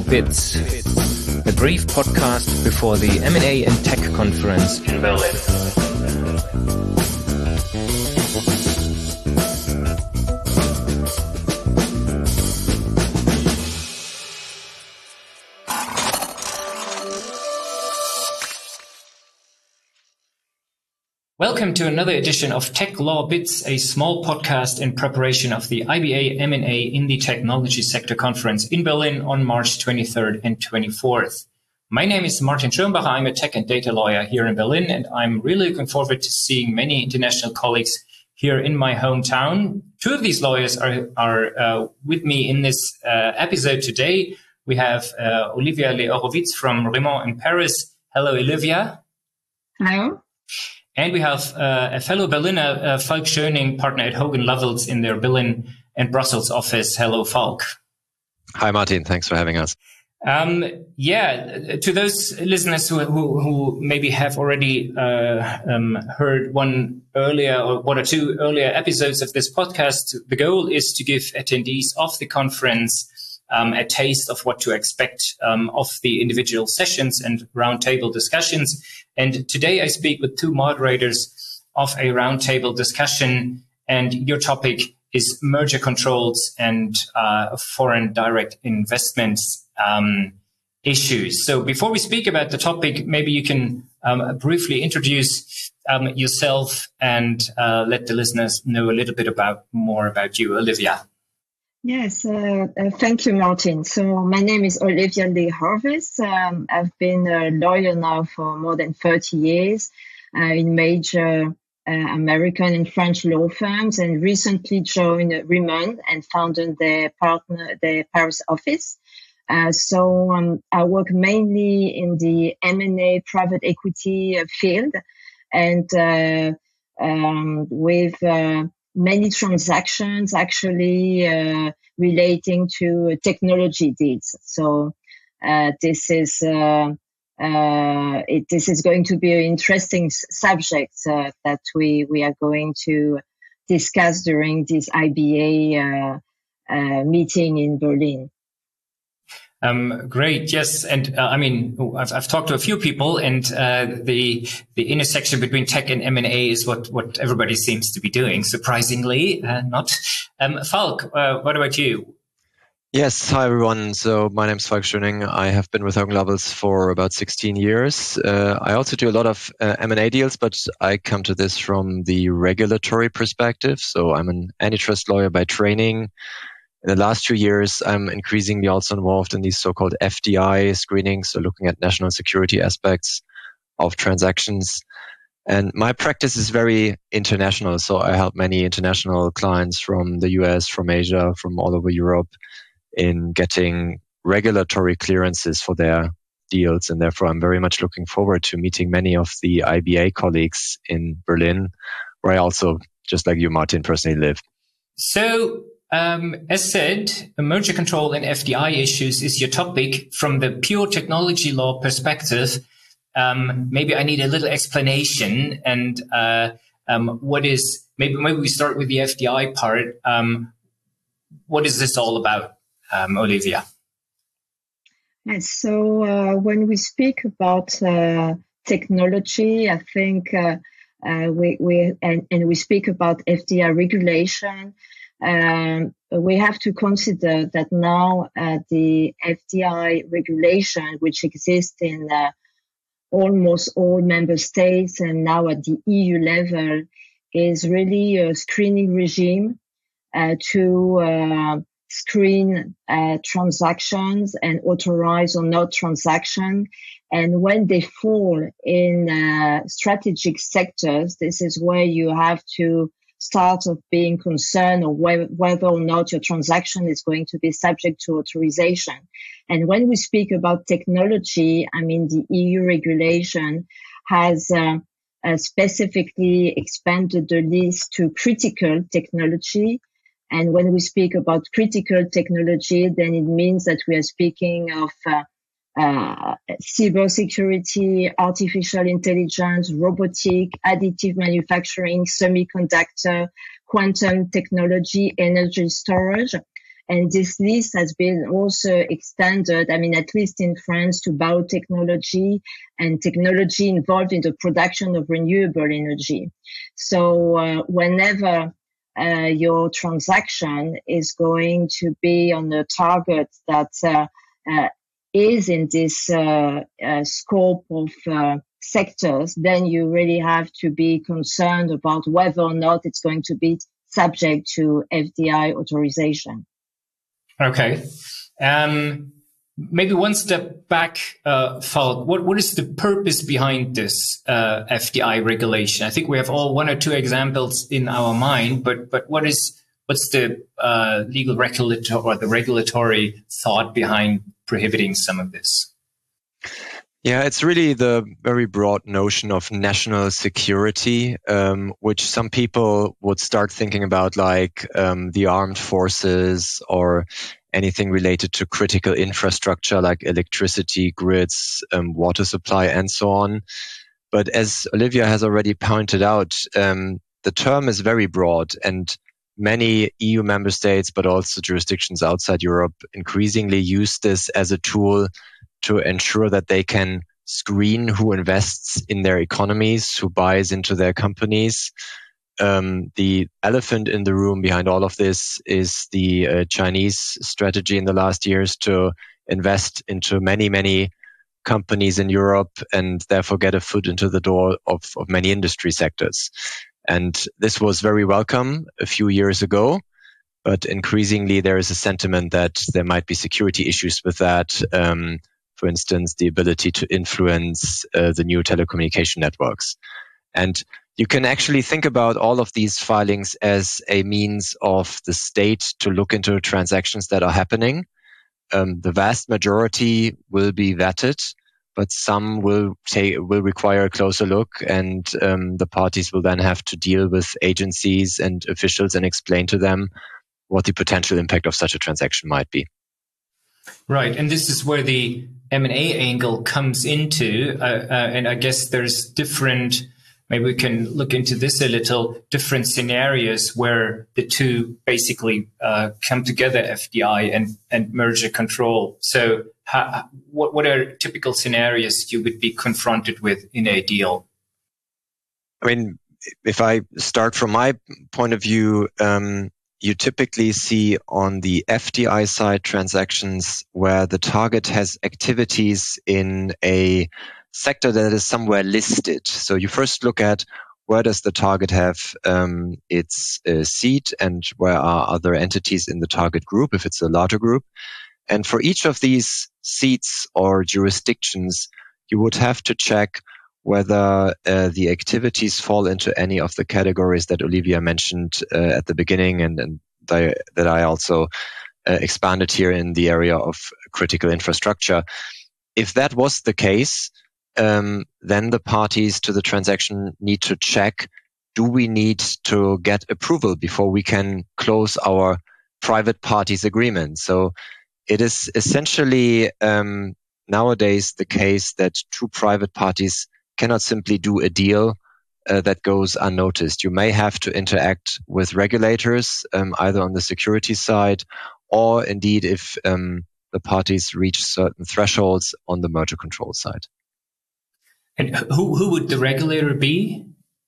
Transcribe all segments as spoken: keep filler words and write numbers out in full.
Bits, a brief podcast before the M and A and Tech conference in Berlin. Welcome to another edition of Tech Law Bits, a small podcast in preparation of the I B A M and A in the Technology Sector Conference in Berlin on March twenty-third and twenty-fourth. My name is Martin Schirmbacher. I'm a tech and data lawyer here in Berlin, and I'm really looking forward to seeing many international colleagues here in my hometown. Two of these lawyers are, are uh, with me in this uh, episode today. We have uh, Olivia Le-Horowitz from Raymond in Paris. Hello, Olivia. Hello. And we have uh, a fellow Berliner, uh, Falk Schöning, partner at Hogan Lovells in their Berlin and Brussels office. Hello, Falk. Hi, Martin. Thanks for having us. Um, yeah, to those listeners who, who, who maybe have already uh, um, heard one earlier or one or two earlier episodes of this podcast, the goal is to give attendees of the conference Um, a taste of what to expect um, of the individual sessions and roundtable discussions. And today I speak with two moderators of a roundtable discussion, and your topic is merger controls and uh, foreign direct investments um, issues. So before we speak about the topic, maybe you can um, briefly introduce um, yourself and uh, let the listeners know a little bit about more about you, Olivia. Yes, uh, uh, thank you, Martin. So my name is Olivia Le-Horowitz. Um, I've been a lawyer now for more than thirty years uh, in major uh, American and French law firms, and recently joined Raymond and founded their partner, their Paris office. Uh, so um, I work mainly in the M and A private equity uh, field, and uh, um, with uh, many transactions actually uh, relating to technology deals. So uh, this is uh, uh, it, this is going to be an interesting subject uh, that we we are going to discuss during this I B A uh, uh, meeting in Berlin. Um, great. Yes. And uh, I mean, I've, I've talked to a few people, and uh, the the intersection between tech and M and A is what, what everybody seems to be doing, surprisingly uh, not. Um, Falk, uh, what about you? Yes. Hi, everyone. So my name is Falk Schöning. I have been with Hogan Lovells for about sixteen years. Uh, I also do a lot of uh, M and A deals, but I come to this from the regulatory perspective. So I'm an antitrust lawyer by training. In the last few years, I'm increasingly also involved in these so-called F D I screenings, so looking at national security aspects of transactions. And my practice is very international. So I help many international clients from the U S, from Asia, from all over Europe in getting regulatory clearances for their deals. And therefore, I'm very much looking forward to meeting many of the I B A colleagues in Berlin, where I also, just like you, Martin, personally live. So, Um, as said, merger control and F D I issues is your topic. From the pure technology law perspective, um, maybe I need a little explanation. And uh, um, what is maybe maybe we start with the F D I part. Um, what is this all about, um, Olivia? Yes. So uh, when we speak about uh, technology, I think uh, uh, we we and, and we speak about F D I regulation. Um, we have to consider that now uh, the F D I regulation, which exists in uh, almost all member states and now at the E U level, is really a screening regime uh, to uh, screen uh, transactions and authorize or not transaction. And when they fall in uh, strategic sectors, this is where you have to start of being concerned or wh- whether or not your transaction is going to be subject to authorization. And when we speak about technology, I mean, the E U regulation has uh, uh, specifically expanded the list to critical technology. And when we speak about critical technology, then it means that we are speaking of uh, uh, cybersecurity, artificial intelligence, robotic, additive manufacturing, semiconductor, quantum technology, energy storage. And this list has been also extended, I mean, at least in France, to biotechnology and technology involved in the production of renewable energy. So uh, whenever uh, your transaction is going to be on a target that uh, uh, is in this uh, uh, scope of uh, sectors, then you really have to be concerned about whether or not it's going to be subject to F D I authorization. Okay. Um, maybe one step back, uh, Falk, what, what is the purpose behind this uh, F D I regulation? I think we have all one or two examples in our mind, but but what is what's the uh, legal regulatory or the regulatory thought behind prohibiting some of this? Yeah, it's really the very broad notion of national security, um, which some people would start thinking about, like um, the armed forces or anything related to critical infrastructure like electricity grids, um, water supply, and so on. But as Olivia has already pointed out, um, the term is very broad, and many E U member states, but also jurisdictions outside Europe, increasingly use this as a tool to ensure that they can screen who invests in their economies, who buys into their companies. Um, the elephant in the room behind all of this is the uh, Chinese strategy in the last years to invest into many, many companies in Europe and therefore get a foot into the door of, of many industry sectors. And this was very welcome a few years ago, but increasingly there is a sentiment that there might be security issues with that. Um, for instance, the ability to influence uh, the new telecommunication networks. And you can actually think about all of these filings as a means of the state to look into transactions that are happening. Um, the vast majority will be vetted, but some will take, will require a closer look, and um, the parties will then have to deal with agencies and officials and explain to them what the potential impact of such a transaction might be. Right, and this is where the M and A angle comes into, uh, uh, and I guess there's different, maybe we can look into this a little, different scenarios where the two basically uh, come together, F D I and, and merger control. So how, what, what are typical scenarios you would be confronted with in a deal? I mean, if I start from my point of view, um, you typically see on the F D I side transactions where the target has activities in a sector that is somewhere listed. So you first look at where does the target have um, its uh, seat and where are other entities in the target group, if it's a larger group. And for each of these seats or jurisdictions, you would have to check whether uh, the activities fall into any of the categories that Olivia mentioned uh, at the beginning, and, and th- that I also uh, expanded here in the area of critical infrastructure. If that was the case, um, then the parties to the transaction need to check, do we need to get approval before we can close our private parties agreement? So it is essentially um, nowadays the case that two private parties cannot simply do a deal uh, that goes unnoticed. You may have to interact with regulators, um, either on the security side or indeed if um, the parties reach certain thresholds on the merger control side. And who, who would the regulator be?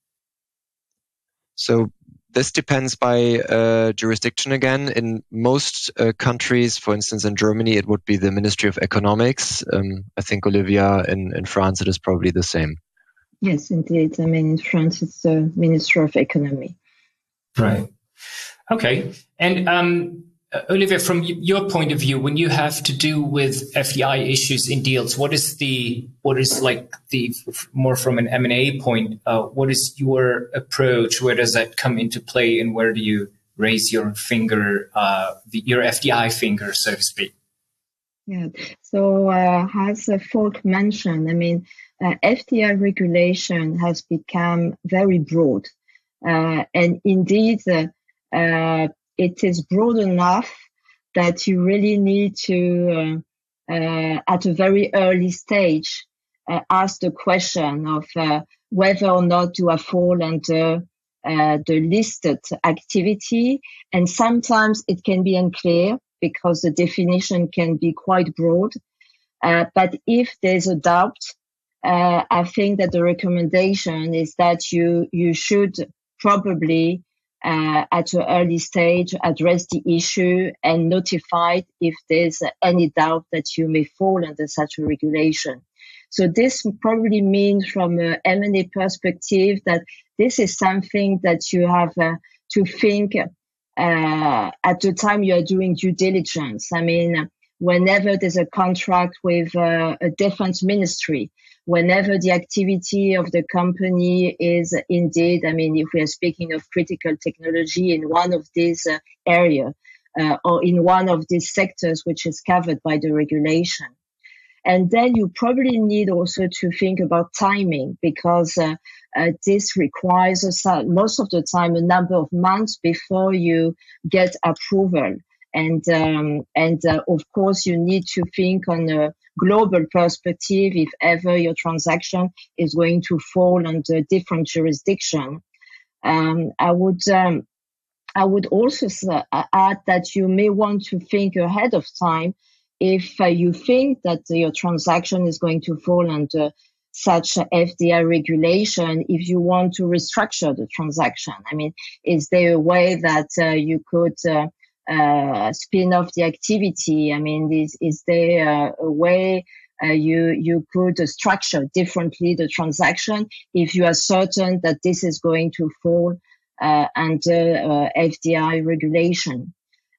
So this depends by uh, jurisdiction again. In most uh, countries, for instance, in Germany, it would be the Ministry of Economics. Um, I think, Olivia, in, in France, it is probably the same. Yes, indeed. I mean, in France, it's the Minister of Economy. Right. Okay. And um, Olivia, from your point of view, when you have to do with F D I issues in deals, what is the what is like the more from an M and A point? Uh, what is your approach? Where does that come into play, and where do you raise your finger, uh, the, your F D I finger, so to speak? Yeah. So uh, as uh, Falk mentioned, I mean, uh, F D I regulation has become very broad, uh, and indeed. Uh, uh, It is broad enough that you really need to, uh, uh, at a very early stage, uh, ask the question of uh, whether or not do I fall under uh, the listed activity. And sometimes it can be unclear because the definition can be quite broad. Uh, but if there's a doubt, uh, I think that the recommendation is that you you should probably uh, at an early stage address the issue and notify if there's any doubt that you may fall under such a regulation. So this probably means from an M and A perspective that this is something that you have uh, to think uh, at the time you are doing due diligence. I mean, whenever there's a contract with uh, a defense ministry, whenever the activity of the company is indeed, I mean, if we are speaking of critical technology in one of these uh, areas uh, or in one of these sectors which is covered by the regulation. And then you probably need also to think about timing, because uh, uh, this requires a, most of the time a number of months before you get approval. And um, and uh, of course, you need to think on a global perspective if ever your transaction is going to fall under different jurisdiction. Um, I would um, I would also add that you may want to think ahead of time if uh, you think that your transaction is going to fall under such F D I regulation, if you want to restructure the transaction. I mean, is there a way that uh, you could uh, uh, spin off the activity? I mean, is, is there uh, a way uh, you you could uh, structure differently the transaction if you are certain that this is going to fall uh, under uh, F D I regulation?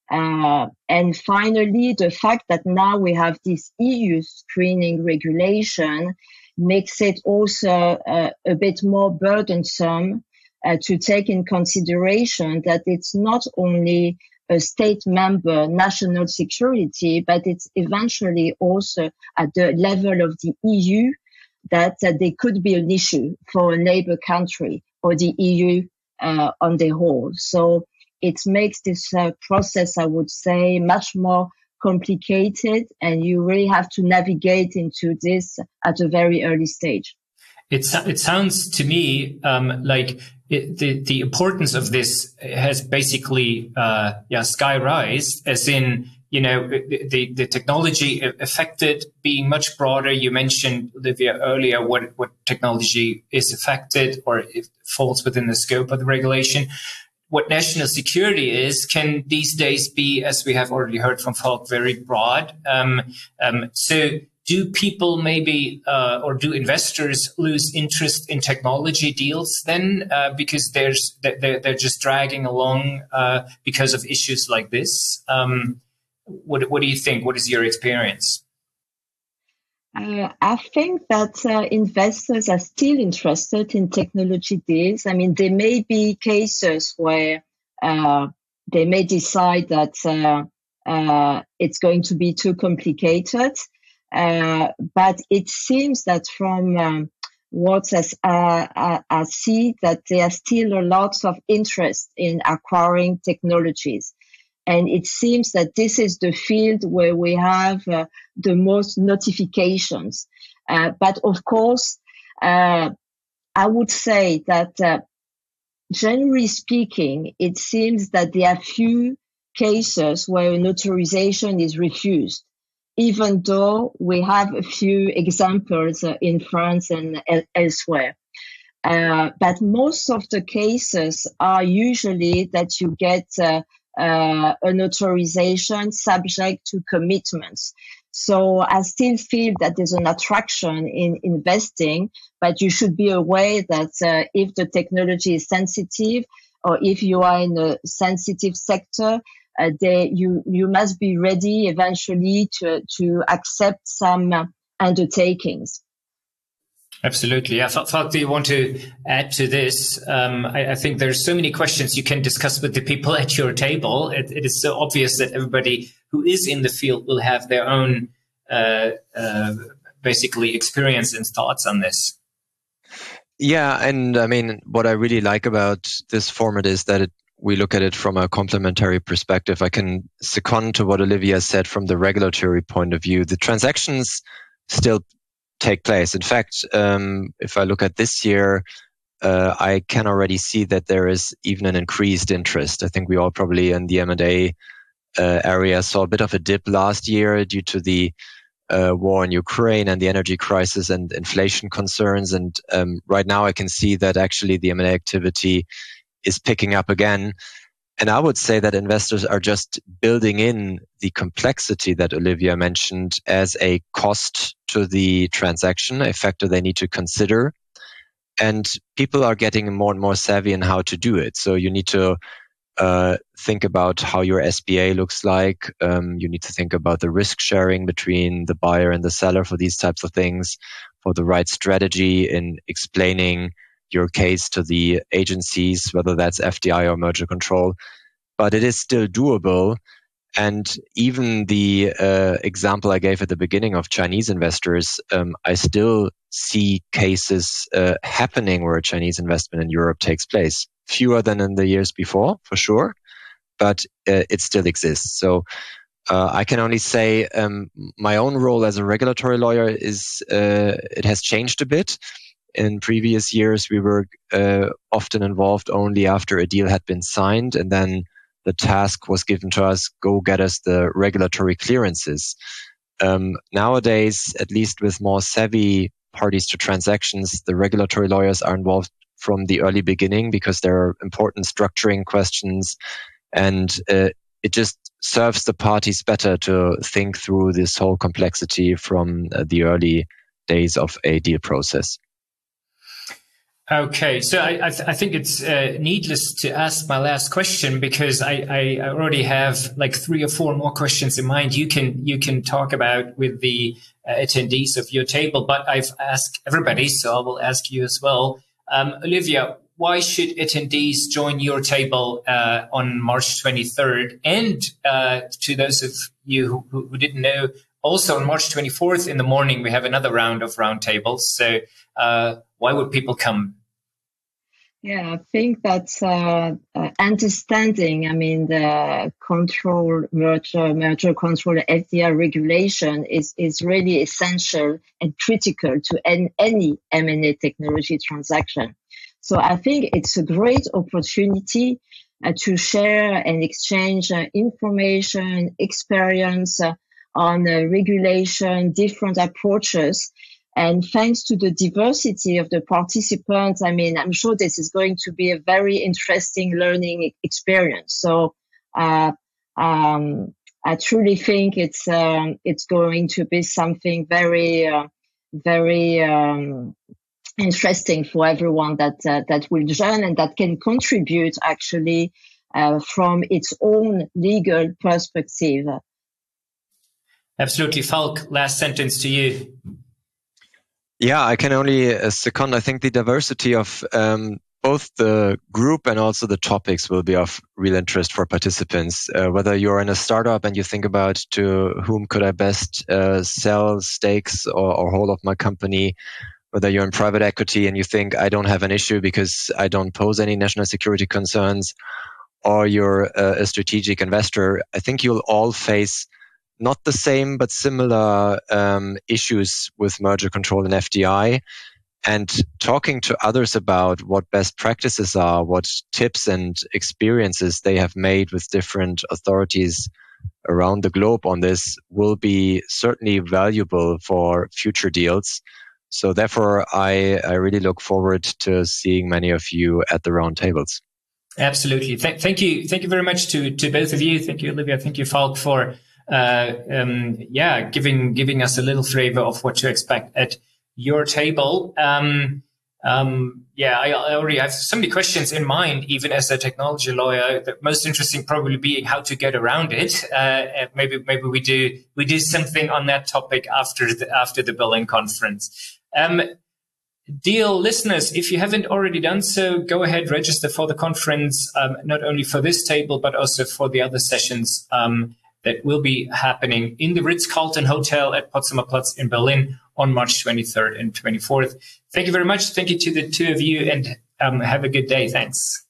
Uh, and finally, the fact that now we have this E U screening regulation makes it also uh, a bit more burdensome uh, to take in consideration that it's not only a state member national security, but it's eventually also at the level of the E U that uh, there could be an issue for a neighbor country or the E U uh, on the whole. So it makes this uh, process, I would say, much more complicated, and you really have to navigate into this at a very early stage. It, it sounds to me um, like it, the, the importance of this has basically uh, yeah, sky-rised, as in, you know, the, the technology affected being much broader. You mentioned, Olivia, earlier what, what technology is affected or it falls within the scope of the regulation. What national security is can these days be, as we have already heard from Falk, very broad. Um, um, so do people maybe, uh, or do investors lose interest in technology deals then uh, because there's, they're, they're just dragging along uh, because of issues like this? Um, what, what do you think? What is your experience? Uh, I think that uh, investors are still interested in technology deals. I mean, there may be cases where uh, they may decide that uh, uh, it's going to be too complicated. Uh, but it seems that from um, what as, uh, I, I see, that there are still a lot of interest in acquiring technologies. And it seems that this is the field where we have uh, the most notifications. Uh, but of course, uh, I would say that uh, generally speaking, it seems that there are few cases where an authorization is refused, even though we have a few examples uh, in France and el- elsewhere. Uh, but most of the cases are usually that you get uh, Uh, an authorization subject to commitments. So I still feel that there's an attraction in investing, but you should be aware that uh, if the technology is sensitive or if you are in a sensitive sector, uh, they, you, you must be ready eventually to, to accept some uh, undertakings. Absolutely. Yeah. Falk, do you want to add to this? Um, I, I think there's so many questions you can discuss with the people at your table. It, it is so obvious that everybody who is in the field will have their own, uh, uh, basically experience and thoughts on this. Yeah. And I mean, what I really like about this format is that it, we look at it from a complementary perspective. I can second to what Olivia said from the regulatory point of view. The transactions still take place. In fact, um, if I look at this year, uh, I can already see that there is even an increased interest. I think we all probably in the M and A uh, area saw a bit of a dip last year due to the uh, war in Ukraine and the energy crisis and inflation concerns. And um, right now I can see that actually the M and A activity is picking up again. And I would say that investors are just building in the complexity that Olivia mentioned as a cost to the transaction, a factor they need to consider. And people are getting more and more savvy in how to do it. So you need to uh, think about how your S P A looks like. Um, you need to think about the risk sharing between the buyer and the seller for these types of things, for the right strategy in explaining your case to the agencies, whether that's F D I or merger control. But it is still doable. And even the uh, example I gave at the beginning of Chinese investors, um, I still see cases uh, happening where a Chinese investment in Europe takes place. Fewer than in the years before, for sure, but uh, it still exists. So uh, I can only say um, my own role as a regulatory lawyer is uh, it has changed a bit. In previous years, we were uh, often involved only after a deal had been signed, and then the task was given to us, go get us the regulatory clearances. Um, nowadays, at least with more savvy parties to transactions, the regulatory lawyers are involved from the early beginning because there are important structuring questions, and uh, it just serves the parties better to think through this whole complexity from uh, the early days of a deal process. Okay, so I, I, th- I think it's uh, needless to ask my last question because I, I, I already have like three or four more questions in mind. You can you can talk about with the uh, attendees of your table, but I've asked everybody, so I will ask you as well. Um, Olivia, why should attendees join your table uh, on March twenty-third? And uh, to those of you who, who didn't know, also on March twenty-fourth in the morning we have another round of roundtables. So uh, why would people come? Yeah, I think that's uh, uh, understanding, I mean, the control, merger, merger control, F D I regulation is, is really essential and critical to any, any M and A technology transaction. So I think it's a great opportunity uh, to share and exchange uh, information, experience uh, on uh, regulation, different approaches. And thanks to the diversity of the participants, I mean, I'm sure this is going to be a very interesting learning experience. So, uh, um, I truly think it's, um, it's going to be something very, uh, very, um, interesting for everyone that, uh, that will join and that can contribute actually, uh, from its own legal perspective. Absolutely. Falk, last sentence to you. Yeah, I can only uh, second. I think the diversity of um, both the group and also the topics will be of real interest for participants. Uh, whether you're in a startup and you think about to whom could I best uh, sell stakes or, or whole of my company, whether you're in private equity and you think I don't have an issue because I don't pose any national security concerns, or you're a, a strategic investor, I think you'll all face not the same, but similar um, issues with merger control and F D I. And talking to others about what best practices are, what tips and experiences they have made with different authorities around the globe on this will be certainly valuable for future deals. So therefore, I, I really look forward to seeing many of you at the round tables. Absolutely. Th- thank you. Thank you very much to, to both of you. Thank you, Olivia. Thank you, Falk, for Uh, um, yeah, giving giving us a little flavor of what to expect at your table. Um, um, yeah, I, I already have so many questions in mind, even as a technology lawyer. The most interesting probably being how to get around it. Uh, maybe maybe we do we do something on that topic after the after the Berlin conference. Um, Dear listeners, if you haven't already done so, go ahead, register for the conference, um, not only for this table but also for the other sessions. Um, that will be happening in the Ritz-Carlton Hotel at Potsdamer Platz in Berlin on March twenty-third and twenty-fourth. Thank you very much. Thank you to the two of you, and um, have a good day. Thanks.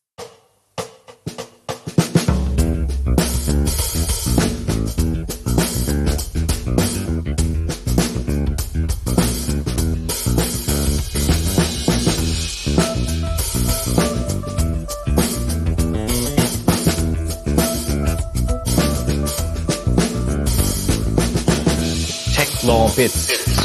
Law Bits.